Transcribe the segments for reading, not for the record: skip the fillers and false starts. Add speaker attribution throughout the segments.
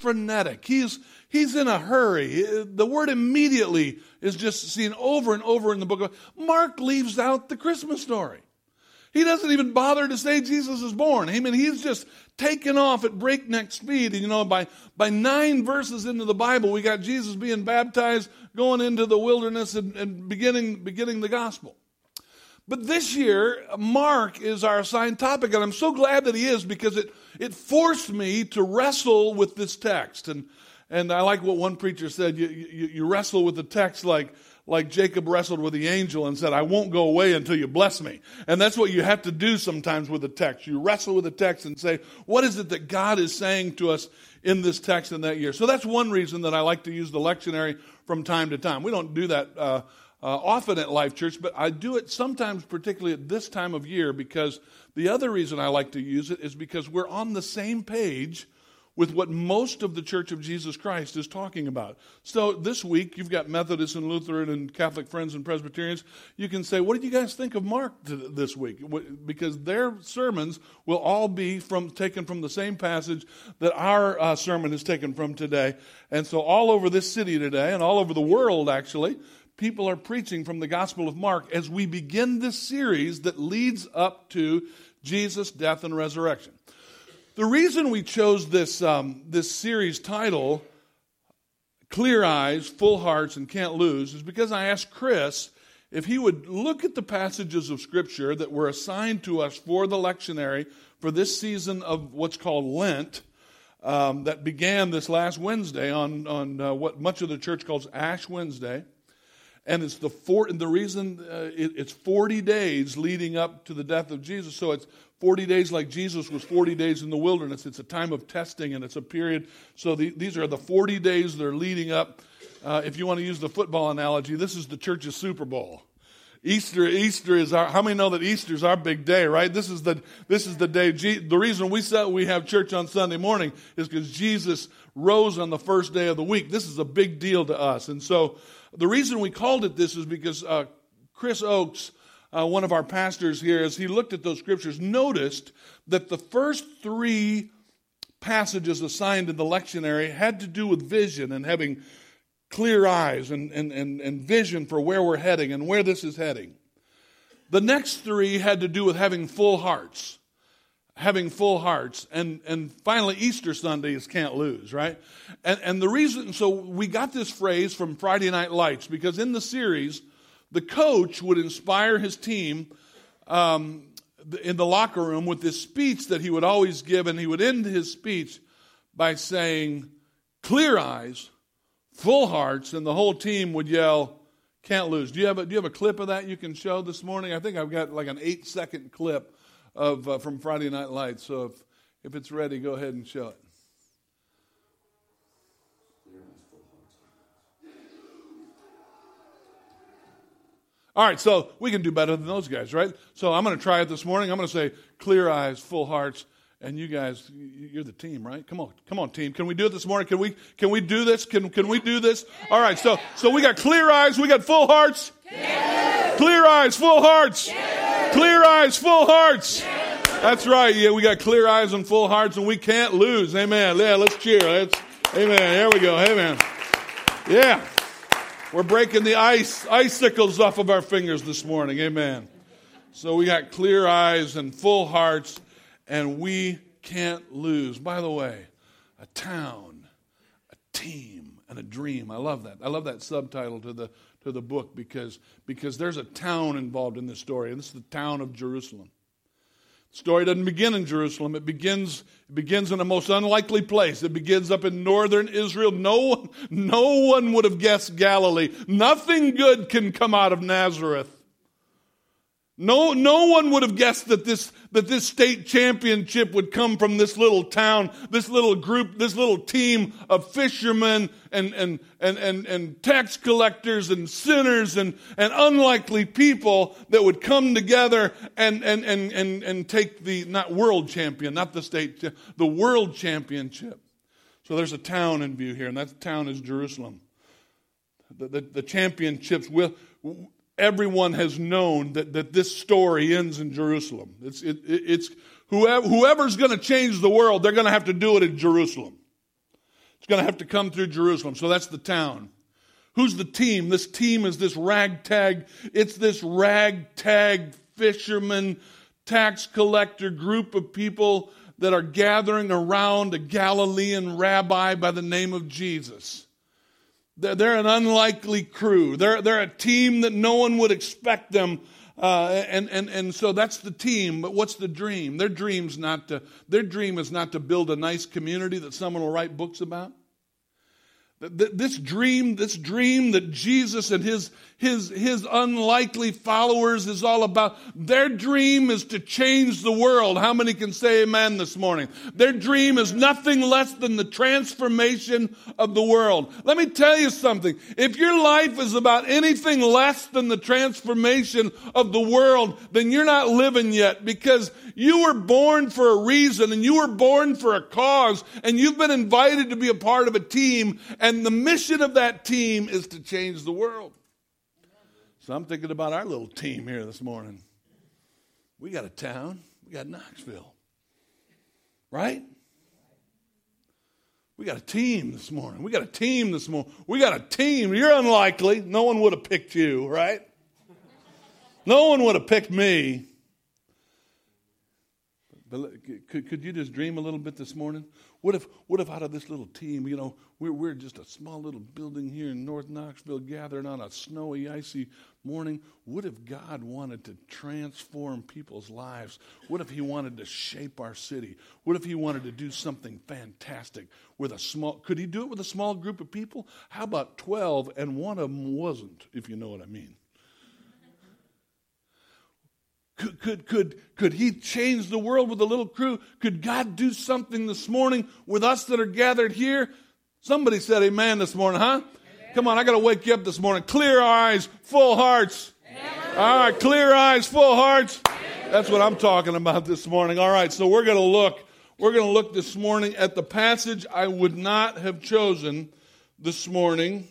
Speaker 1: frenetic. He's in a hurry. The word immediately is just seen over and over in the book of Mark. Leaves out the Christmas story. He doesn't even bother to say Jesus is born. I mean, he's just taken off at breakneck speed. And, by 9 verses into the Bible, we got Jesus being baptized, going into the wilderness and beginning the gospel. But this year, Mark is our assigned topic, and I'm so glad that he is, because it forced me to wrestle with this text. And I like what one preacher said, you wrestle with the text like Jacob wrestled with the angel and said, I won't go away until you bless me. And that's what you have to do sometimes with the text. You wrestle with the text and say, what is it that God is saying to us in this text in that year? So that's one reason that I like to use the lectionary from time to time. We don't do that often at Life Church, but I do it sometimes, particularly at this time of year, because the other reason I like to use it is because we're on the same page with what most of the Church of Jesus Christ is talking about. So this week, you've got Methodists and Lutheran and Catholic friends and Presbyterians. You can say, what did you guys think of Mark this week? Because their sermons will all be taken from the same passage that our sermon is taken from today. And so all over this city today, and all over the world actually, people are preaching from the Gospel of Mark as we begin this series that leads up to Jesus' death and resurrection. The reason we chose this series title, Clear Eyes, Full Hearts, and Can't Lose, is because I asked Chris if he would look at the passages of Scripture that were assigned to us for the lectionary for this season of what's called Lent, that began this last Wednesday on what much of the church calls Ash Wednesday. And it's the reason it's 40 days leading up to the death of Jesus. So it's 40 days like Jesus was 40 days in the wilderness. It's a time of testing, and it's a period. So these are the 40 days that are leading up. If you want to use the football analogy, this is the church's Super Bowl. Easter is our. How many know that Easter is our big day, right? This is the day. The reason we have church on Sunday morning is because Jesus rose on the first day of the week. This is a big deal to us, and so the reason we called it this is because Chris Oakes, one of our pastors here, as he looked at those scriptures, noticed that the first 3 passages assigned in the lectionary had to do with vision and having clear eyes and vision for where we're heading and where this is heading. The next 3 had to do with having full hearts. And finally Easter Sunday is can't lose, right? And the reason, so we got this phrase from Friday Night Lights, because in the series, the coach would inspire his team in the locker room with this speech that he would always give, and he would end his speech by saying, clear eyes, full hearts, and the whole team would yell, can't lose. Do you have a clip of that you can show this morning? I think I've got like an 8-second clip from Friday Night Lights. So if it's ready, go ahead and show it. All right, so we can do better than those guys, right? So I'm going to try it this morning. I'm going to say clear eyes, full hearts, and you guys, you're the team, right? Come on, team. Can we do it this morning? Can we do this? Can we do this? All right, so we got clear eyes, we got full hearts. Yes. Clear eyes, full hearts. Yes. Clear eyes, full hearts. Yes. That's right. Yeah, we got clear eyes and full hearts, and we can't lose. Amen. Yeah, let's cheer. Amen. There we go. Amen. Yeah. We're breaking the icicles off of our fingers this morning. Amen. So we got clear eyes and full hearts, and we can't lose. By the way, a town, a team, and a dream. I love that. I love that subtitle to the book because there's a town involved in this story, and this is the town of Jerusalem. The story doesn't begin in Jerusalem. It begins in a most unlikely place. It begins up in northern Israel. No one would have guessed Galilee. Nothing good can come out of Nazareth. No one would have guessed that this state championship would come from this little town, this little group, this little team of fishermen and tax collectors and sinners and unlikely people that would come together and take the not world champion, not the state, the world championship. So there's a town in view here, and that town is Jerusalem. The championships will. Everyone has known that this story ends in Jerusalem. It's whoever's going to change the world, they're going to have to do it in Jerusalem. It's going to have to come through Jerusalem. So that's the town. Who's the team? This team is this ragtag. It's this ragtag fisherman, tax collector group of people that are gathering around a Galilean rabbi by the name of Jesus. They're an unlikely crew. They're a team that no one would expect them. And so that's the team. But what's the dream? Their dream is not to build a nice community that someone will write books about. This dream that Jesus and his unlikely followers is all about, their dream is to change the world. How many can say amen this morning? Their dream is nothing less than the transformation of the world. Let me tell you something. If your life is about anything less than the transformation of the world, then you're not living yet, because you were born for a reason and you were born for a cause, and you've been invited to be a part of a team, and the mission of that team is to change the world. So I'm thinking about our little team here this morning. We got a town. We got Knoxville. Right? We got a team this morning. We got a team. You're unlikely. No one would have picked you, right? No one would have picked me. But could you just dream a little bit this morning? What if out of this little team, we're just a small little building here in North Knoxville gathering on a snowy, icy morning. What if God wanted to transform people's lives? What if he wanted to shape our city? What if he wanted to do something fantastic could he do it with a small group of people? How about 12 and one of them wasn't, if you know what I mean? Could he change the world with a little crew? Could God do something this morning with us that are gathered here? Somebody said amen this morning, huh? Amen. Come on, I got to wake you up this morning. Clear eyes, full hearts. Amen. All right, clear eyes, full hearts. Amen. That's what I'm talking about this morning. All right, so we're going to look this morning at the passage I would not have chosen this morning.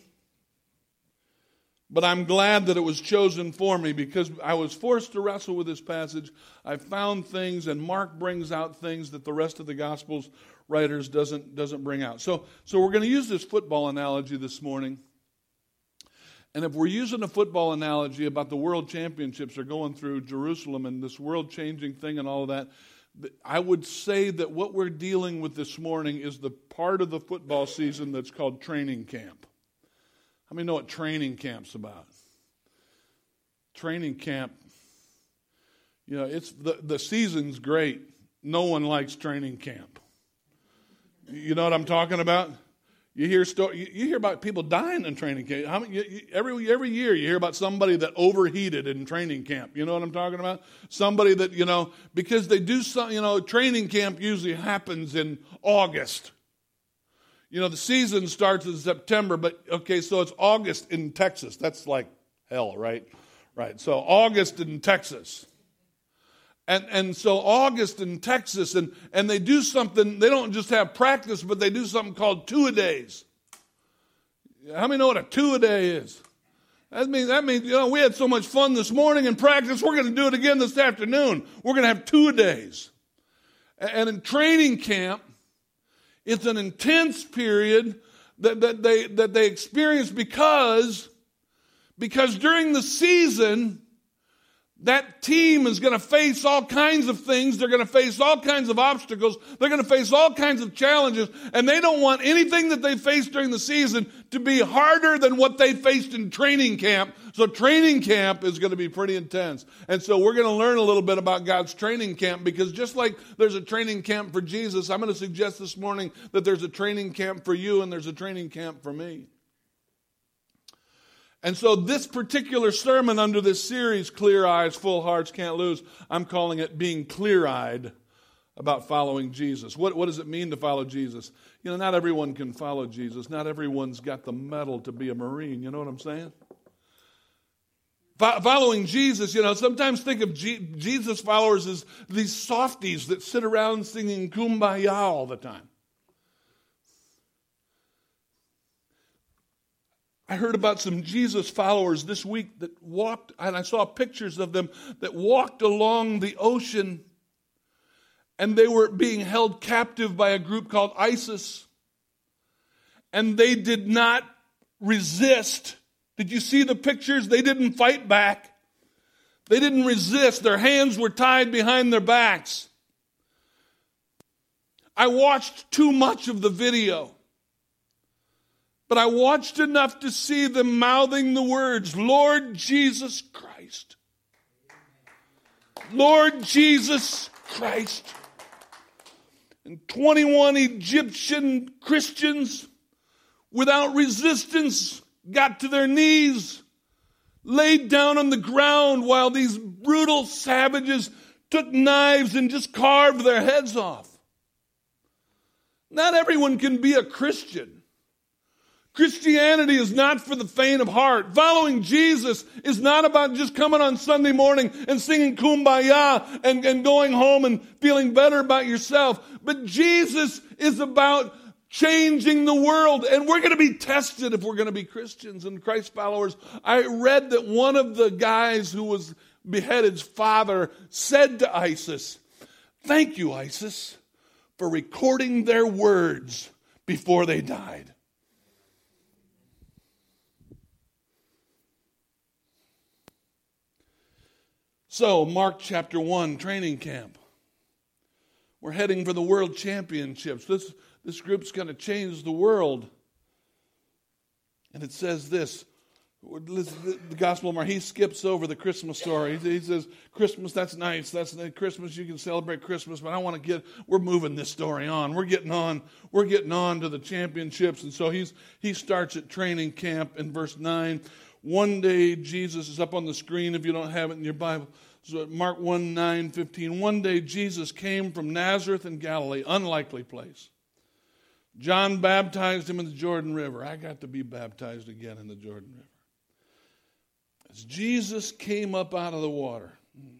Speaker 1: But I'm glad that it was chosen for me, because I was forced to wrestle with this passage. I found things, and Mark brings out things that the rest of the Gospels writers doesn't bring out. So we're going to use this football analogy this morning. And if we're using a football analogy about the world championships are going through Jerusalem and this world-changing thing and all of that, I would say that what we're dealing with this morning is the part of the football season that's called training camp. How many know what training camp's about? Training camp, it's the season's great. No one likes training camp. You know what I'm talking about? You hear about people dying in training camp. Every year you hear about somebody that overheated in training camp. You know what I'm talking about? Somebody that, because they do some, training camp usually happens in August. The season starts in September, but okay, so it's August in Texas. That's like hell, right? Right. So August in Texas. And so August in Texas, and they do something, they don't just have practice, but they do something called two-a-days. How many know what a two-a-day is? That means we had so much fun this morning in practice, we're going to do it again this afternoon. We're going to have two-a-days. And in training camp, it's an intense period that they experience because during the season, that team is going to face all kinds of things. They're going to face all kinds of obstacles. They're going to face all kinds of challenges. And they don't want anything that they face during the season to be harder than what they faced in training camp. So training camp is going to be pretty intense. And so we're going to learn a little bit about God's training camp, because just like there's a training camp for Jesus, I'm going to suggest this morning that there's a training camp for you and there's a training camp for me. And so this particular sermon under this series, Clear Eyes, Full Hearts, Can't Lose, I'm calling it Being Clear-Eyed About Following Jesus. What does it mean to follow Jesus? Not everyone can follow Jesus. Not everyone's got the mettle to be a Marine. You know what I'm saying? Following Jesus, sometimes think of Jesus followers as these softies that sit around singing Kumbaya all the time. I heard about some Jesus followers this week that walked, and I saw pictures of them that walked along the ocean, and they were being held captive by a group called ISIS. and they did not resist. Did you see the pictures? They didn't fight back. They didn't resist. Their hands were tied behind their backs. I watched too much of the video, but I watched enough to see them mouthing the words, Lord Jesus Christ. Lord Jesus Christ. And 21 Egyptian Christians, without resistance, got to their knees, laid down on the ground while these brutal savages took knives and just carved their heads off. Not everyone can be a Christian. Christianity is not for the faint of heart. Following Jesus is not about just coming on Sunday morning and singing Kumbaya and going home and feeling better about yourself. But Jesus is about changing the world. And we're going to be tested if we're going to be Christians and Christ followers. I read that one of the guys who was beheaded's father said to ISIS, "Thank you, ISIS, for recording their words before they died." So, Mark chapter 1, training camp. We're heading for the world championships. This group's going to change the world. And it says this, the Gospel of Mark, he skips over the Christmas story. He says, Christmas, that's nice. That's Christmas, you can celebrate Christmas, but we're moving this story on. We're getting on to the championships. And so he starts at training camp in verse 9. One day, Jesus is up on the screen if you don't have it in your Bible. So Mark 1, 9, 15. One day, Jesus came from Nazareth in Galilee, unlikely place. John baptized him in the Jordan River. I got to be baptized again in the Jordan River. As Jesus came up out of the water,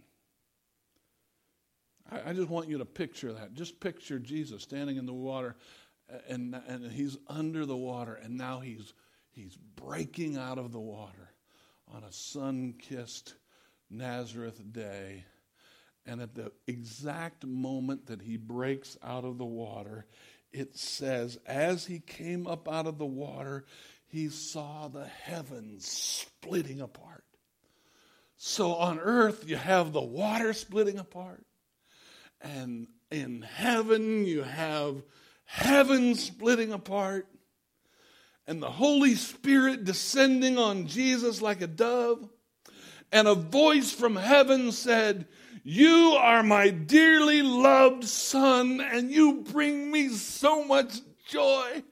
Speaker 1: I just want you to picture that. Just picture Jesus standing in the water, and he's under the water, and now he's breaking out of the water on a sun-kissed Nazareth day. And at the exact moment that he breaks out of the water, it says, as he came up out of the water, he saw the heavens splitting apart. So on earth, you have the water splitting apart. And in heaven, you have heaven splitting apart. And the Holy Spirit descending on Jesus like a dove. And a voice from heaven said, "You are my dearly loved Son, and you bring me so much joy."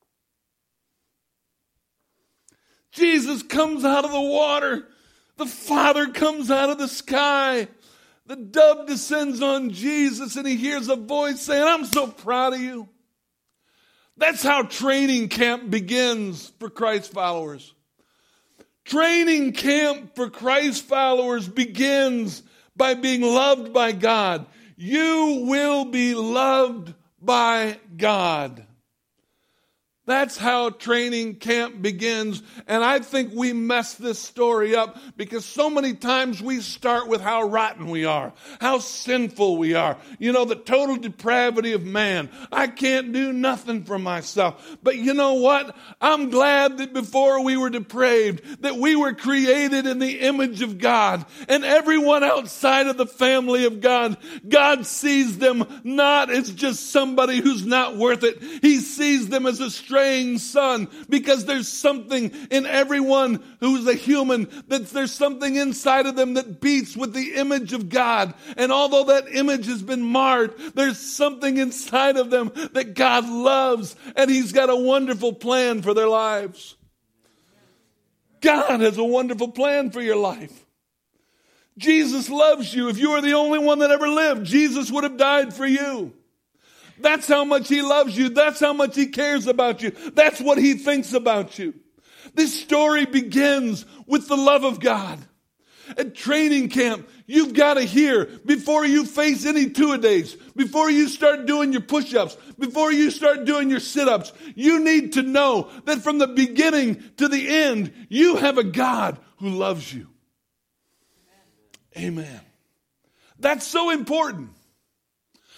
Speaker 1: Jesus comes out of the water. The Father comes out of the sky. The dove descends on Jesus, and he hears a voice saying, "I'm so proud of you." That's how training camp begins for Christ followers. Training camp for Christ followers begins by being loved by God. You will be loved by God. That's how training camp begins. And I think we mess this story up because so many times we start with how rotten we are, how sinful we are. You know, the total depravity of man. I can't do nothing for myself. But you know what? I'm glad that before we were depraved, that we were created in the image of God. And everyone outside of the family of God, God sees them not as just somebody who's not worth it. He sees them as a straying son, because there's something in everyone who's a human, that there's something inside of them that beats with the image of God. And although that image has been marred, there's something inside of them that God loves, and he's got a wonderful plan for their lives. God has a wonderful plan for your life. Jesus loves you. If you were the only one that ever lived, Jesus would have died for you. That's how much he loves you. That's how much he cares about you. That's what he thinks about you. This story begins with the love of God. At training camp, you've got to hear, before you face any two-a-days, before you start doing your push-ups, before you start doing your sit-ups, you need to know that from the beginning to the end, you have a God who loves you. Amen. That's so important.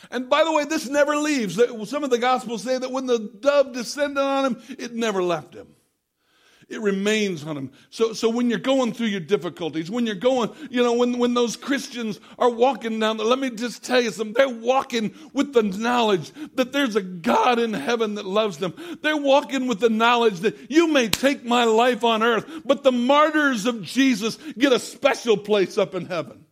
Speaker 1: And by the way, this never leaves. Some of the Gospels say that when the dove descended on him, it never left him. It remains on him. So when you're going through your difficulties, when you're going, when those Christians are walking down there, let me just tell you something. They're walking with the knowledge that there's a God in heaven that loves them. They're walking with the knowledge that you may take my life on earth, but the martyrs of Jesus get a special place up in heaven.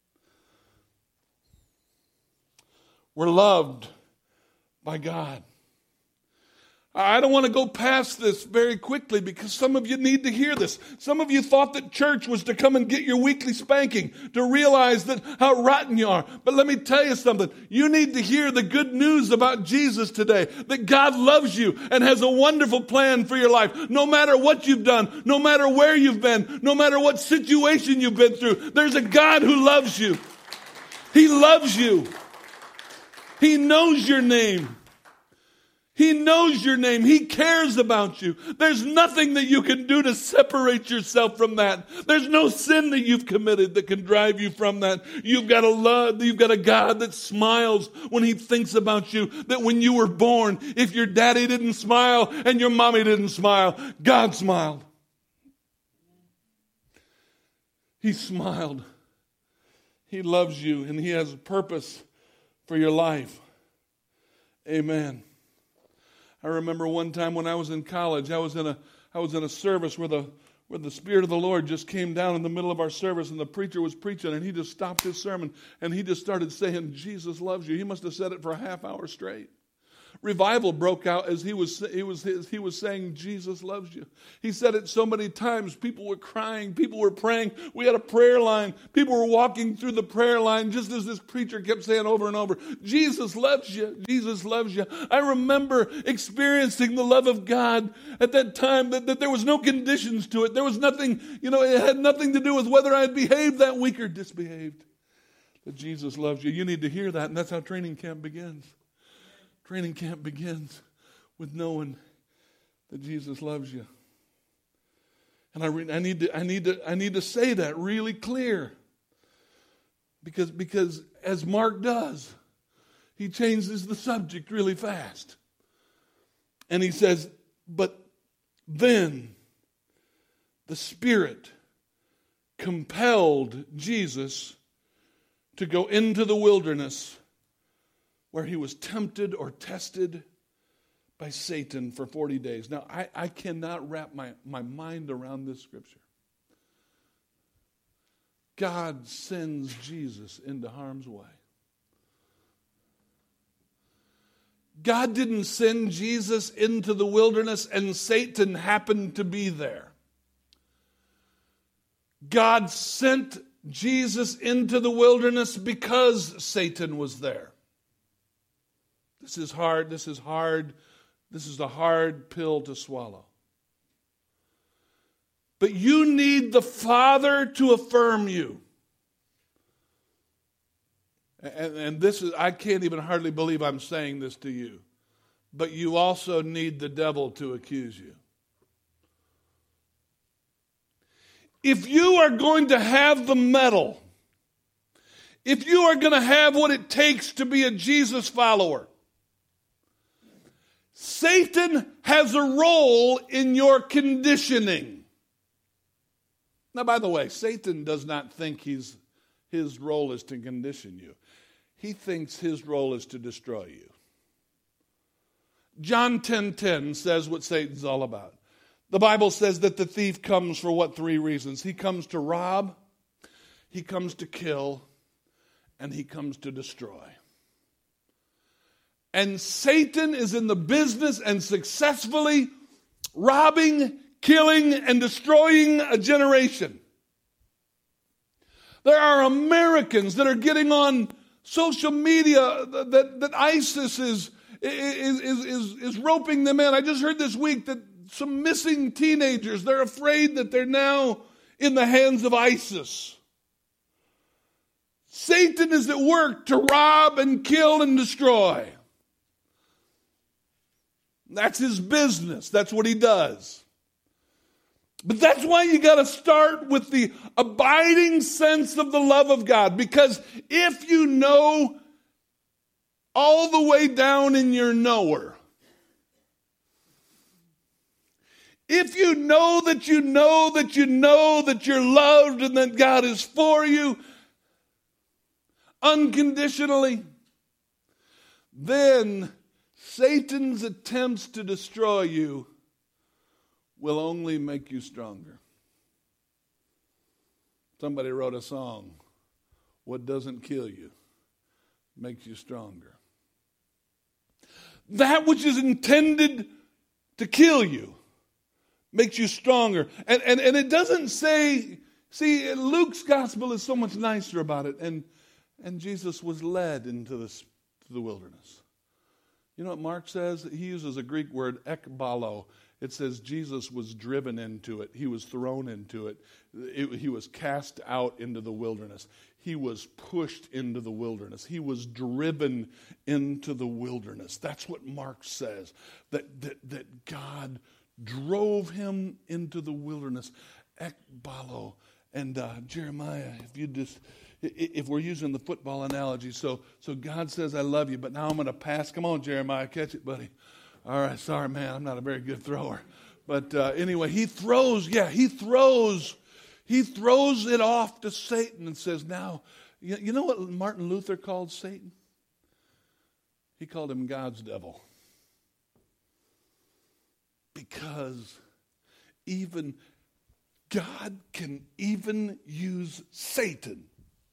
Speaker 1: We're loved by God. I don't want to go past this very quickly because some of you need to hear this. Some of you thought that church was to come and get your weekly spanking, to realize that how rotten you are. But let me tell you something. You need to hear the good news about Jesus today, that God loves you and has a wonderful plan for your life. No matter what you've done, no matter where you've been, no matter what situation you've been through, there's a God who loves you. He loves you. He knows your name. He knows your name. He cares about you. There's nothing that you can do to separate yourself from that. There's no sin that you've committed that can drive you from that. You've got a God that smiles when he thinks about you. That when you were born, if your daddy didn't smile and your mommy didn't smile, God smiled. He smiled. He loves you and he has a purpose for your life. Amen. I remember one time when I was in college, I was in a service where the Spirit of the Lord just came down in the middle of our service, and the preacher was preaching, and he just stopped his sermon, and he just started saying, "Jesus loves you." He must have said it for a half hour straight. Revival broke out as he was saying, "Jesus loves you." He said it so many times. People were crying. People were praying. We had a prayer line. People were walking through the prayer line just as this preacher kept saying over and over, "Jesus loves you. Jesus loves you." I remember experiencing the love of God at that time, that there was no conditions to it. There was nothing, it had nothing to do with whether I had behaved that week or disbehaved. That Jesus loves you. You need to hear that, and that's how training camp begins. Training camp begins with knowing that Jesus loves you. And I need to say that really clear. Because as Mark does, he changes the subject really fast. And he says, "But then the Spirit compelled Jesus to go into the wilderness where he was tempted or tested by Satan for 40 days. Now, I cannot wrap my mind around this scripture. God sends Jesus into harm's way. God didn't send Jesus into the wilderness and Satan happened to be there. God sent Jesus into the wilderness because Satan was there. This is hard. This is a hard pill to swallow. But you need the Father to affirm you. And this is, I can't even hardly believe I'm saying this to you. But you also need the devil to accuse you. If you are going to have the mettle, if you are going to have what it takes to be a Jesus follower, Satan has a role in your conditioning. Now, by the way, Satan does not think his role is to condition you. He thinks his role is to destroy you. John 10:10 says what Satan's all about. The Bible says that the thief comes for what? 3 reasons. He comes to rob, he comes to kill, and he comes to destroy. And Satan is in the business and successfully robbing, killing, and destroying a generation. There are Americans that are getting on social media that ISIS is roping them in. I just heard this week that some missing teenagers, they're afraid that they're now in the hands of ISIS. Satan is at work to rob and kill and destroy. That's his business. That's what he does. But that's why you got to start with the abiding sense of the love of God. Because if you know all the way down in your knower. If you know that you know that you know that you're loved and that God is for you unconditionally, then Satan's attempts to destroy you will only make you stronger. Somebody wrote a song, "What doesn't kill you makes you stronger." That which is intended to kill you makes you stronger. And it doesn't say, see, Luke's gospel is so much nicer about it. And Jesus was led into the wilderness. You know what Mark says? He uses a Greek word, ekbalo. It says Jesus was driven into it. He was thrown into it. He was cast out into the wilderness. He was pushed into the wilderness. He was driven into the wilderness. That's what Mark says, that God drove him into the wilderness. Ekbalo. And Jeremiah, if we're using the football analogy, so God says, "I love you, but now I'm going to pass." Come on, Jeremiah, catch it, buddy. All right, sorry, man, I'm not a very good thrower. But anyway, he throws it off to Satan and says, now, you know what Martin Luther called Satan? He called him God's devil. Because even God can even use Satan.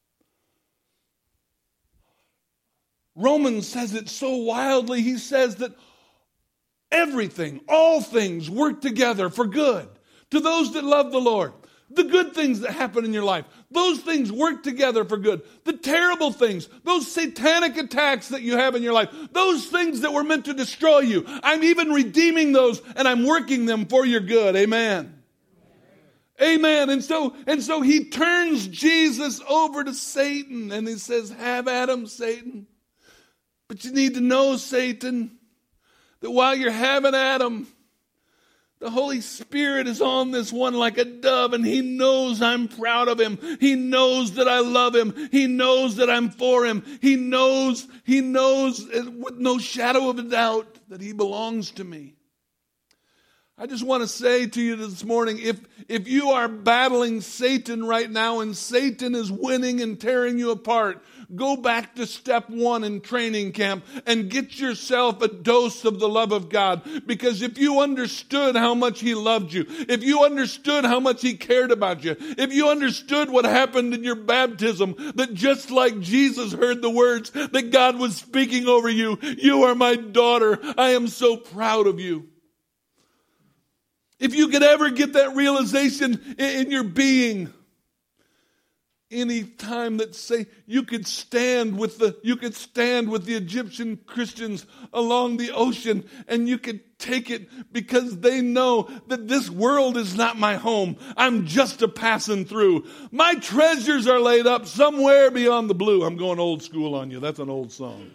Speaker 1: Romans says it so wildly. He says that everything, all things work together for good to those that love the Lord. The good things that happen in your life, those things work together for good. The terrible things, those satanic attacks that you have in your life, those things that were meant to destroy you, I'm even redeeming those and I'm working them for your good. Amen. Amen. And so he turns Jesus over to Satan and he says, "Have at him, Satan. But you need to know, Satan, that while you're having at him, the Holy Spirit is on this one like a dove, and he knows I'm proud of him. He knows that I love him. He knows that I'm for him. He knows with no shadow of a doubt that he belongs to me." I just want to say to you this morning, if you are battling Satan right now and Satan is winning and tearing you apart, go back to step 1 in training camp and get yourself a dose of the love of God. Because if you understood how much he loved you, if you understood how much he cared about you, if you understood what happened in your baptism, that just like Jesus heard the words that God was speaking over you, "You are my daughter, I am so proud of you." If you could ever get that realization in your being, any time that say you could stand with the Egyptian Christians along the ocean and you could take it because they know that this world is not my home. I'm just a passing through. My treasures are laid up somewhere beyond the blue. I'm going old school on you. That's an old song.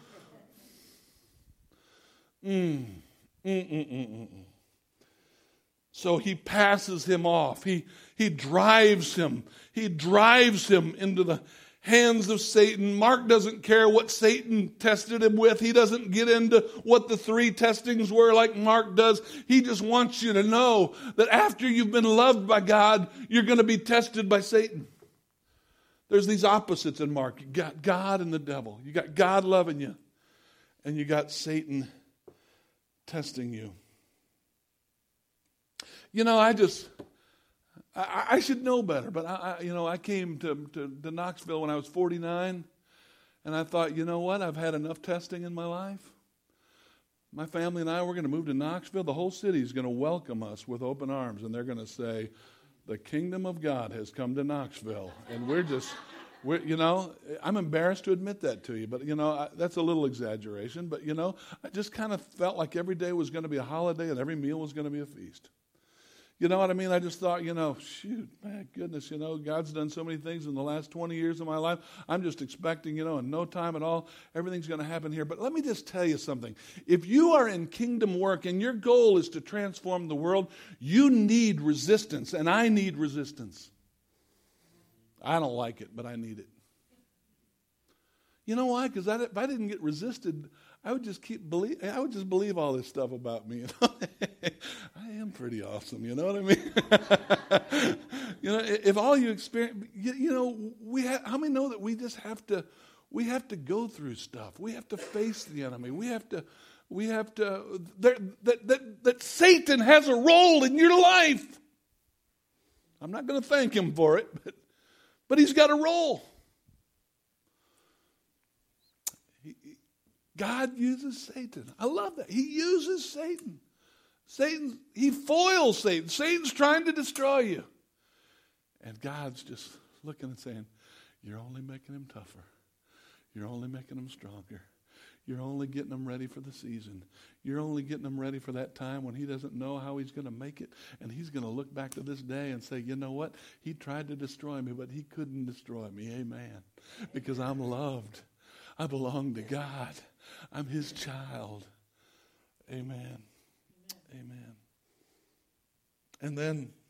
Speaker 1: So he passes him off. He drives him. He drives him into the hands of Satan. Mark doesn't care what Satan tested him with. He doesn't get into what the 3 testings were like Mark does. He just wants you to know that after you've been loved by God, you're going to be tested by Satan. There's these opposites in Mark. You got God and the devil. You got God loving you, and you got Satan testing you. You know, I should know better, but I came to Knoxville when I was 49, and I thought, you know what, I've had enough testing in my life. My family and I, we're going to move to Knoxville. The whole city is going to welcome us with open arms, and they're going to say, "The kingdom of God has come to Knoxville." And I'm embarrassed to admit that to you, but, that's a little exaggeration. But, I just kind of felt like every day was going to be a holiday and every meal was going to be a feast. You know what I mean? I just thought, shoot, my goodness, God's done so many things in the last 20 years of my life. I'm just expecting, in no time at all, everything's going to happen here. But let me just tell you something. If you are in kingdom work and your goal is to transform the world, you need resistance, and I need resistance. I don't like it, but I need it. You know why? Because if I didn't get resisted, I would just I would just believe all this stuff about me. I am pretty awesome. You know what I mean? If all you experience, how many know that we just have to go through stuff. We have to face the enemy. That Satan has a role in your life. I'm not going to thank him for it, but he's got a role. God uses Satan. I love that. He uses Satan. He foils Satan. Satan's trying to destroy you. And God's just looking and saying, you're only making him tougher. You're only making him stronger. You're only getting him ready for the season. You're only getting him ready for that time when he doesn't know how he's going to make it. And he's going to look back to this day and say, you know what? He tried to destroy me, but he couldn't destroy me. Amen. Because I'm loved. I belong to God. I'm his child. Amen. Amen. And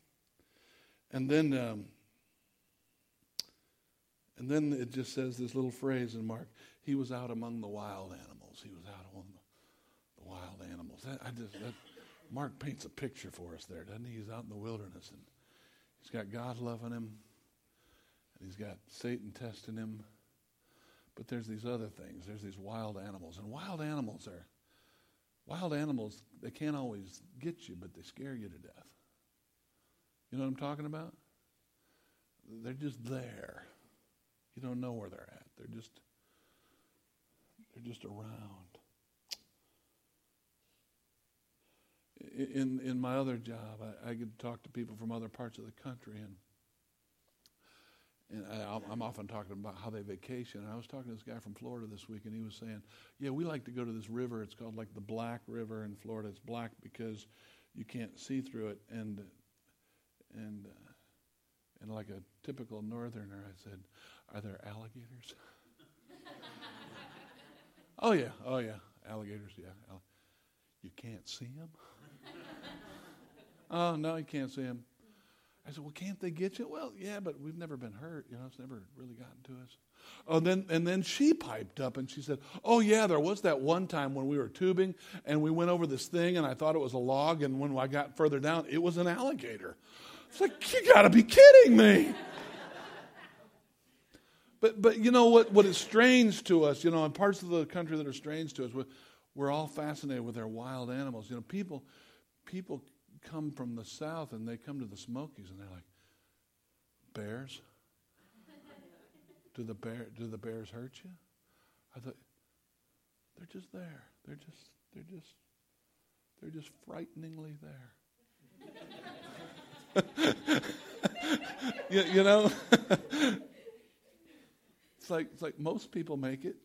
Speaker 1: then it just says this little phrase in Mark. He was out among the wild animals. He was out among the wild animals. Mark paints a picture for us there, doesn't he? He's out in the wilderness, and he's got God loving him, and he's got Satan testing him. But there's these other things. There's these wild animals. And wild animals, they can't always get you, but they scare you to death. You know what I'm talking about? They're just there. You don't know where they're at. They're just around. In my other job, I could talk to people from other parts of the country, and I'm often talking about how they vacation. And I was talking to this guy from Florida this week, and he was saying, yeah, we like to go to this river. It's called like the Black River in Florida. It's black because you can't see through it. And like a typical northerner, I said, are there alligators? Oh yeah, alligators, yeah. You can't see them? Oh, no, you can't see them. I said, well, can't they get you? Well, yeah, but we've never been hurt. It's never really gotten to us. Oh, and then she piped up and she said, oh, yeah, there was that one time when we were tubing and we went over this thing and I thought it was a log, and when I got further down, it was an alligator. It's like, you got to be kidding me. But you know what is strange to us, in parts of the country that are strange to us, we're all fascinated with our wild animals. People come from the south and they come to the Smokies and they're like, bears? Do the bears hurt you? I thought, they're just there. They're just frighteningly there. It's like most people make it.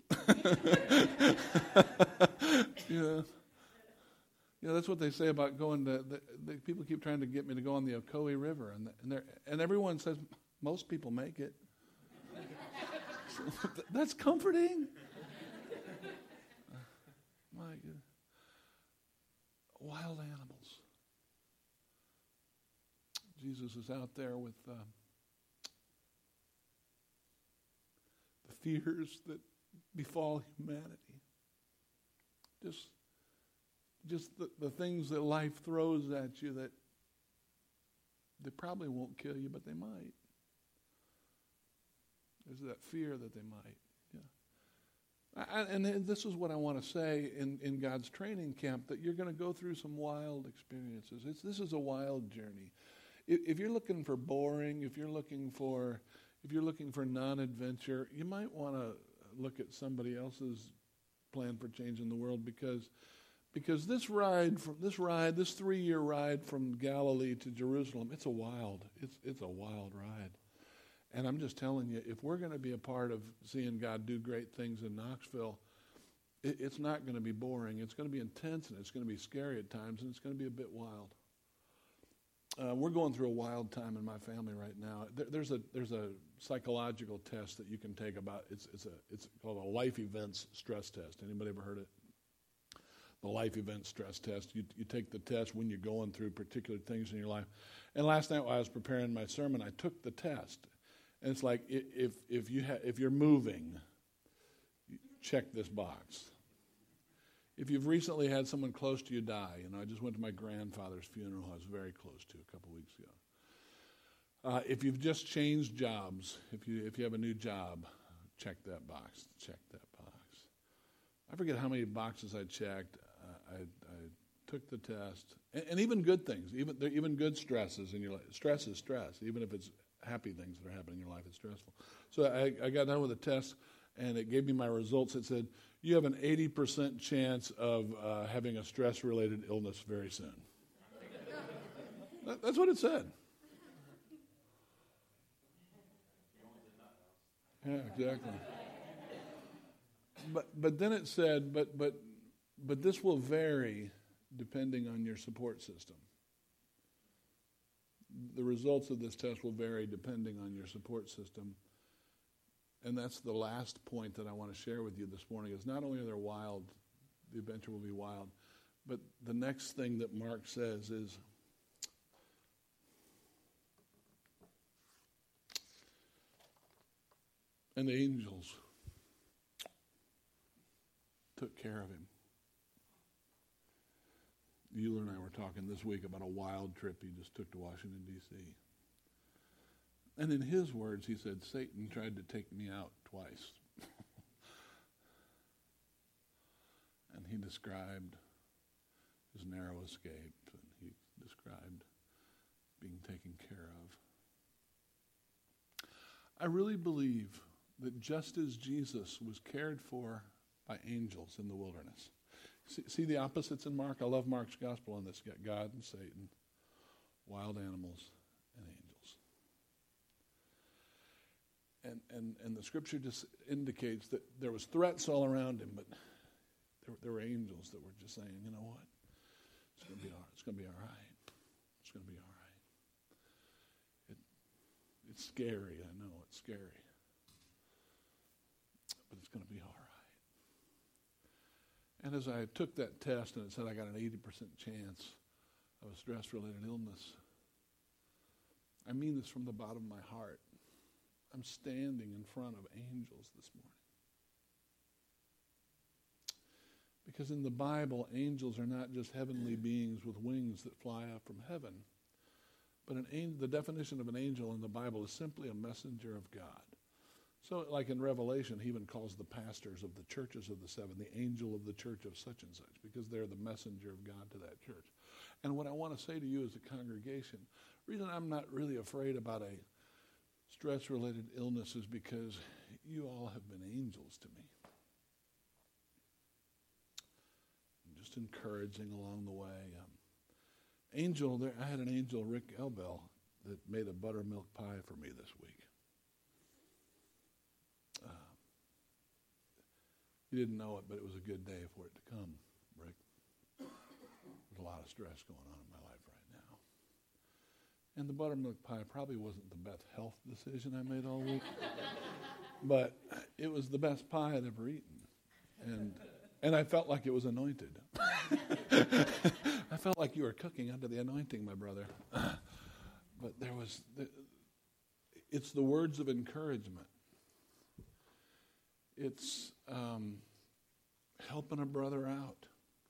Speaker 1: That's what they say about going to. People keep trying to get me to go on the Ocoee River, and everyone says most people make it. So, that's comforting. My goodness. Wild animals. Jesus is out there with the fears that befall humanity. Just the things that life throws at you that they probably won't kill you, but they might. There's that fear that they might. Yeah. And this is what I want to say in God's training camp, that you're going to go through some wild experiences. This is a wild journey. If you're looking for boring, if you're looking for non-adventure, you might want to look at somebody else's plan for changing the world, because this 3-year ride from Galilee to Jerusalem, it's a wild ride. And I'm just telling you, if we're going to be a part of seeing God do great things in Knoxville, it's not going to be boring. It's going to be intense, and it's going to be scary at times, and it's going to be a bit wild. We're going through a wild time in my family right now. There's a psychological test that you can take about it's called a life events stress test. Anybody ever heard it? The life event stress test. You take the test when you're going through particular things in your life. And last night while I was preparing my sermon, I took the test. And it's like if you're moving, check this box. If you've recently had someone close to you die, I just went to my grandfather's funeral I was very close to a couple weeks ago. If you've just changed jobs, if you have a new job, check that box. Check that box. I forget how many boxes I checked. I took the test, and even good things, even good stresses in your life. Stress is stress, even if it's happy things that are happening in your life. It's stressful. So I got done with the test, and it gave me my results. It said, you have an 80% chance of having a stress-related illness very soon. That's what it said. Yeah, exactly. But then it said, but this will vary depending on your support system. The results of this test will vary depending on your support system. And that's the last point that I want to share with you this morning, is not only are they wild, the adventure will be wild, but the next thing that Mark says is, and the angels took care of him. Euler and I were talking this week about a wild trip he just took to Washington, D.C. And in his words, he said, Satan tried to take me out twice. And he described his narrow escape, and he described being taken care of. I really believe that just as Jesus was cared for by angels in the wilderness. See the opposites in Mark? I love Mark's gospel on this. You got God and Satan, wild animals, and angels. And the scripture just indicates that there was threats all around him, but there were angels that were just saying, you know what? It's going to be all right. It's going to be all right. It's going to be all right. It's scary. I know it's scary. But it's going to be all right. And as I took that test and it said I got an 80% chance of a stress-related illness, I mean this from the bottom of my heart. I'm standing in front of angels this morning. Because in the Bible, angels are not just heavenly beings with wings that fly up from heaven. But the definition of an angel in the Bible is simply a messenger of God. So like in Revelation, he even calls the pastors of the churches of the seven the angel of the church of such and such, because they're the messenger of God to that church. And what I want to say to you as a congregation, the reason I'm not really afraid about a stress-related illness is because you all have been angels to me. Just encouraging along the way. I had an angel, Rick Elbell, that made a buttermilk pie for me this week. You didn't know it, but it was a good day for it to come, Rick. There's a lot of stress going on in my life right now. And the buttermilk pie probably wasn't the best health decision I made all week, but it was the best pie I'd ever eaten. And I felt like it was anointed. I felt like you were cooking under the anointing, my brother. But it's the words of encouragement. It's helping a brother out.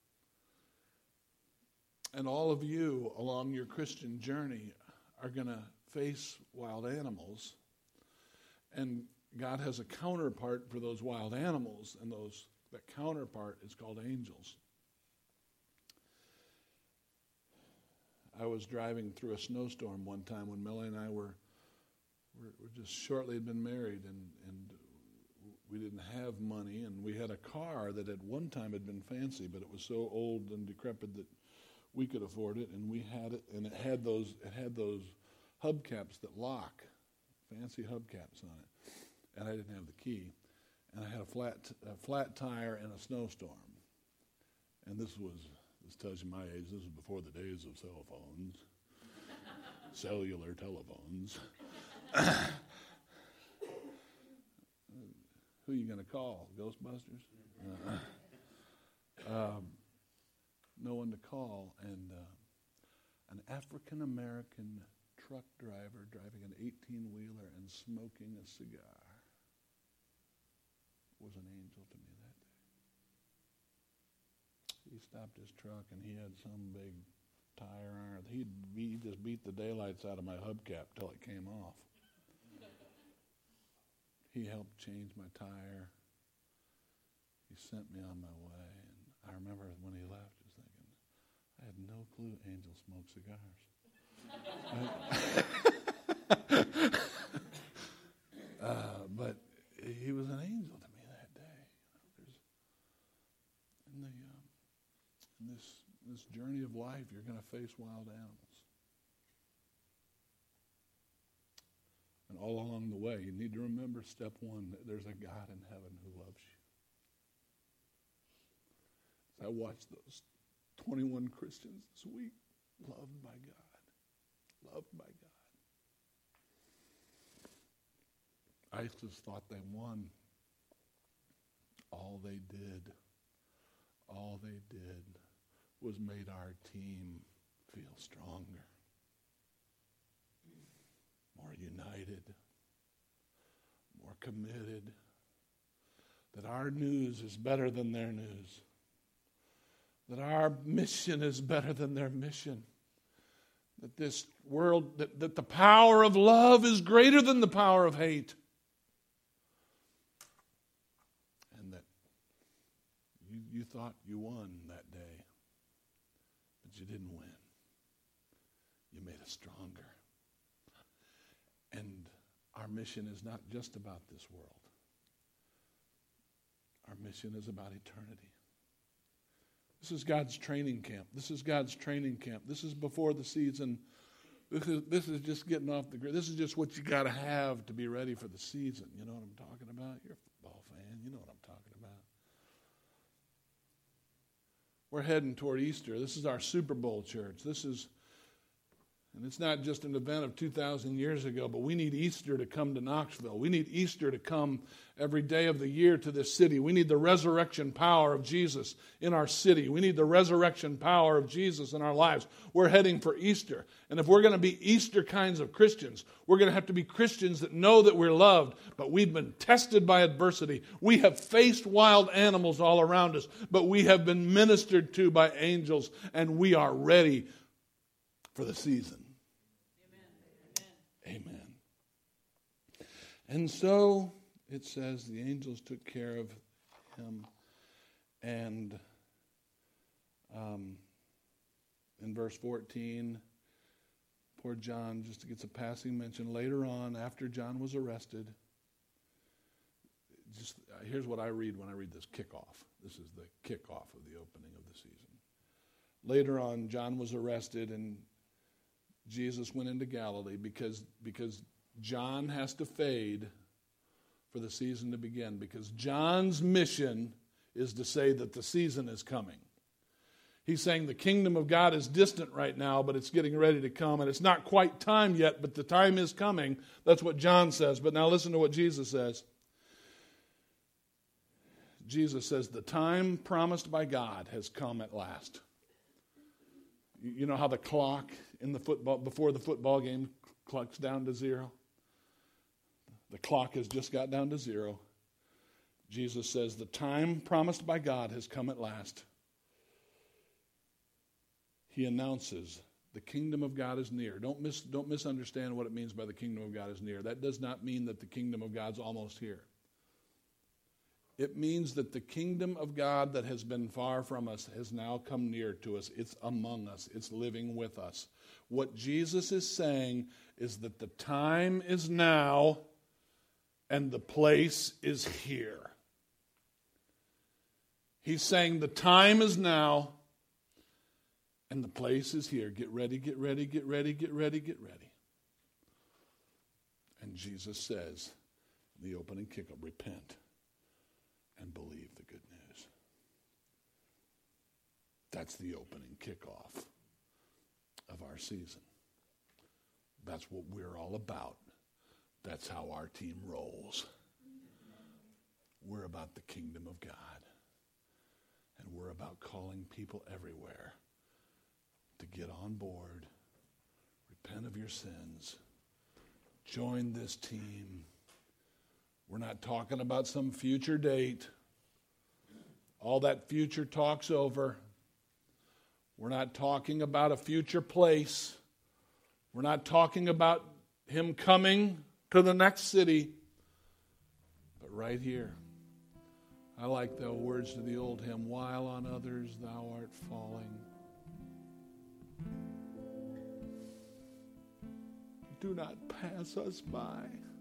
Speaker 1: And all of you along your Christian journey are going to face wild animals. And God has a counterpart for those wild animals, and that counterpart is called angels. I was driving through a snowstorm one time when Melanie and I were just shortly had been married, and we didn't have money, and we had a car that at one time had been fancy, but it was so old and decrepit that we could afford it, and we had it, and it had those hubcaps that lock, fancy hubcaps on it, and I didn't have the key, and I had a flat tire and a snowstorm, and this tells you my age. This was before the days of cell phones, cellular telephones. Who are you going to call? Ghostbusters? No one to call. And an African-American truck driver driving an 18-wheeler and smoking a cigar was an angel to me that he stopped his truck and he had some big tire iron. He just beat the daylights out of my hubcap till it came off. He helped change my tire. He sent me on my way. And I remember when he left, just thinking, I had no clue angels smoke cigars. But he was an angel to me that day. In this journey of life, you're going to face wild animals. And all along the way, you need to remember step one, that there's a God in heaven who loves you. As I watched those 21 Christians this week, loved by God. Loved by God. I just thought they won. All they did was made our team feel stronger, more united, more committed, that our news is better than their news, that our mission is better than their mission, that this world, that the power of love is greater than the power of hate, and that you thought you won that day. You didn't win. You made us stronger. And our mission is not just about this world. Our mission is about eternity. This is God's training camp. This is God's training camp. This is before the season. This is just getting off the grid. This is just what you got to have to be ready for the season. You know what I'm talking about? You're a football fan. You know what I'm talking about. We're heading toward Easter. This is our Super Bowl church. And it's not just an event of 2,000 years ago, but we need Easter to come to Knoxville. We need Easter to come every day of the year to this city. We need the resurrection power of Jesus in our city. We need the resurrection power of Jesus in our lives. We're heading for Easter. And if we're going to be Easter kinds of Christians, we're going to have to be Christians that know that we're loved, but we've been tested by adversity. We have faced wild animals all around us, but we have been ministered to by angels, and we are ready for the season. Amen. And so it says the angels took care of him. And in verse 14, poor John just gets a passing mention. Later on, after John was arrested, here's what I read when I read this kickoff. This is the kickoff of the opening of the season. Later on, John was arrested and Jesus went into Galilee because John has to fade for the season to begin, because John's mission is to say that the season is coming. He's saying the kingdom of God is distant right now, but it's getting ready to come, and it's not quite time yet, but the time is coming. That's what John says. But now listen to what Jesus says. Jesus says, the time promised by God has come at last. You know how the clock in the football, before the football game, clocks down to zero? The clock has just got down to zero. Jesus says the time promised by God has come at last. He announces the kingdom of God is near. Don't misunderstand what it means by the kingdom of God is near. That does not mean that the kingdom of God's almost here. It means that the kingdom of God that has been far from us has now come near to us. It's among us. It's living with us. What Jesus is saying is that the time is now and the place is here. He's saying the time is now and the place is here. Get ready, get ready, get ready, get ready, get ready. And Jesus says, in the opening kickoff, repent and believe the good news. That's the opening kickoff of our season. That's what we're all about. That's how our team rolls. We're about the kingdom of God. And we're about calling people everywhere to get on board, repent of your sins, join this team. We're not talking about some future date. All that future talk's over. We're not talking about a future place. We're not talking about him coming to the next city. But right here, I like the words to the old hymn, while on others thou art falling. Do not pass us by.